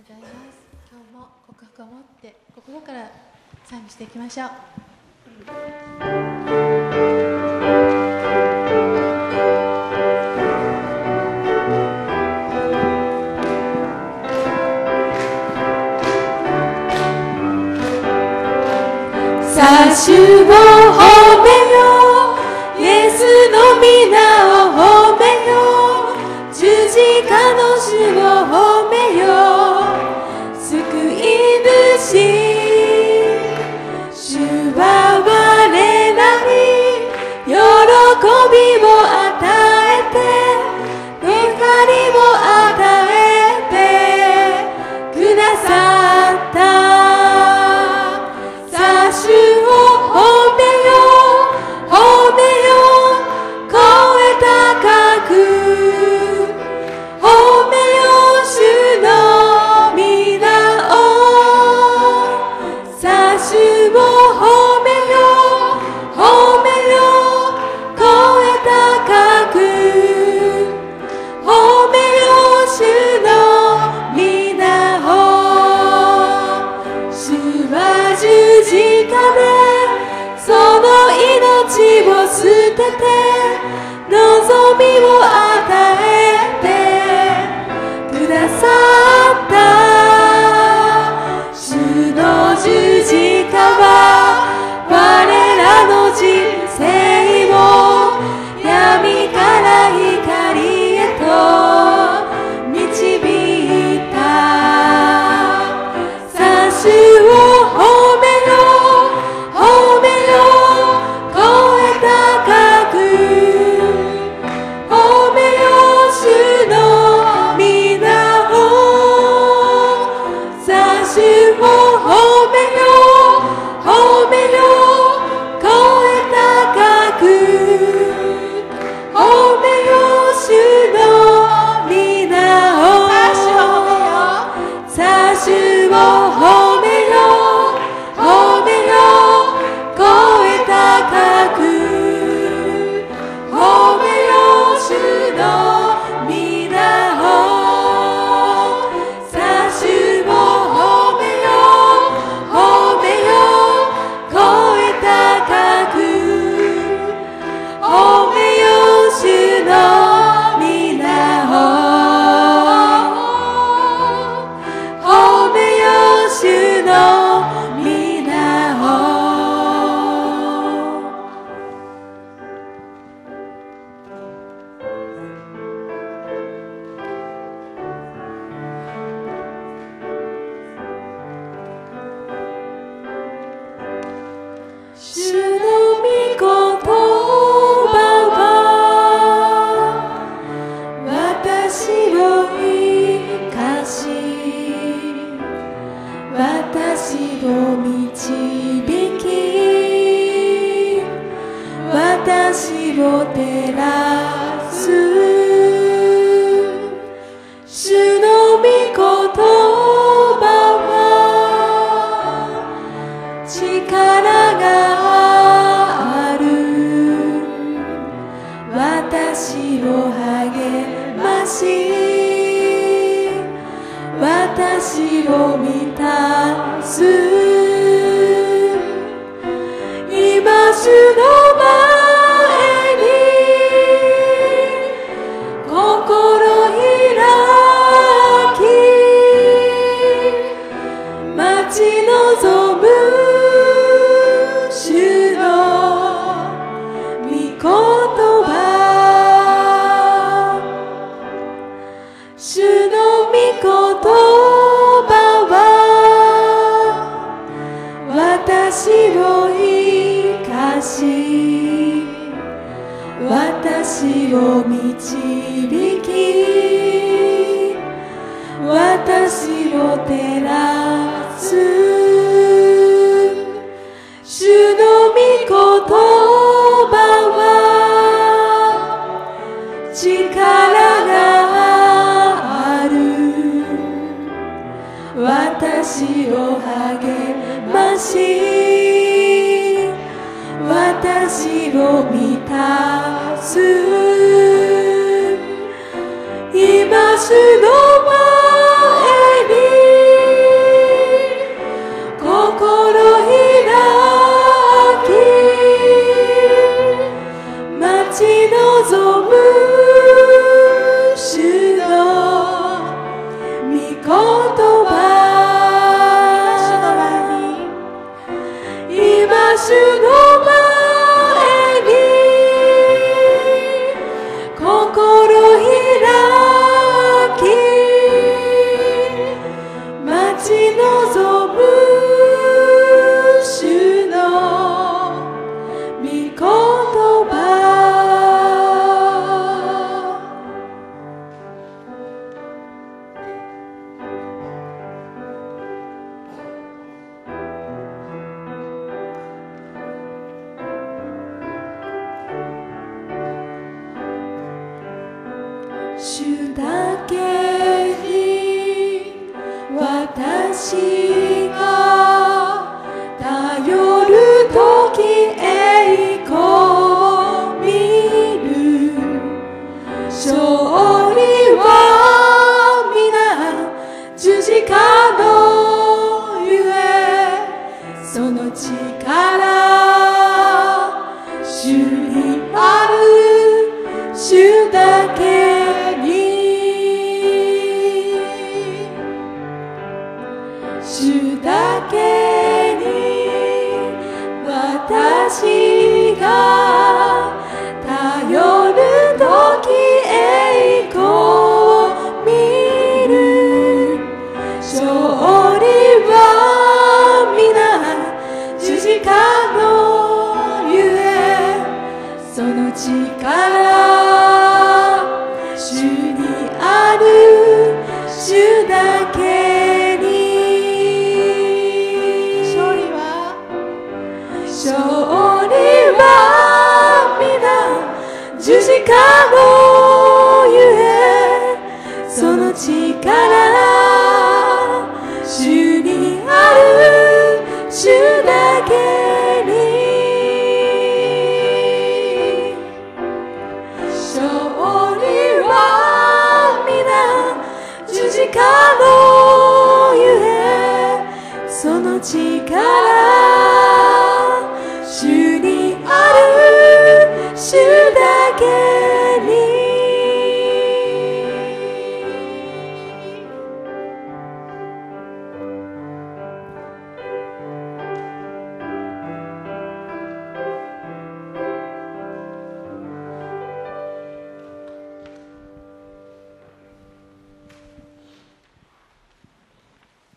ございます。今日も告白を持って心から賛美していきましょう。 さ主を褒めよう、イエスの皆を褒めよう、十字架の主を褒めよう、救い主。主は我らに喜びを与えて、光を与えてくださった。主を褒めよう、褒めよう、声高く褒めよう、主の皆を。さあ主を褒めよう、褒めよう、声高く褒めよう、主の皆を。主は十字架でその命を捨てて望みを与えてくださった。主の十字架は我らの人生を闇から光へと導いた。さあ主を褒めよう、褒めよう、声高く褒めよう、主の皆を。さあ主を褒めよう、褒めよう、声高く褒めよう、主の皆を。さあ主を褒めよう、褒めよう、声高く褒めよう、主の皆を。さあ主を褒めよう、褒めよう、声高く褒めよう、主の皆を。褒めよう、主の皆を。主の御言葉は私を生かし、私を導き、私を照らす。主の御言葉は力がある。私を励まし、私を満たす。今主の前に心開き、待ち望む主の御言葉。主の御言葉は私を生かし、私を導き、私を照らす。主の御言葉は力がある。私を励まし、私を満たす。今主の前に葉今主の前に心開き待ち望む主の御言葉主だけに私が頼るとき栄光を見る勝利は皆十字架のゆえその力主にある主だけ主だけに私が頼るとき栄光を見る勝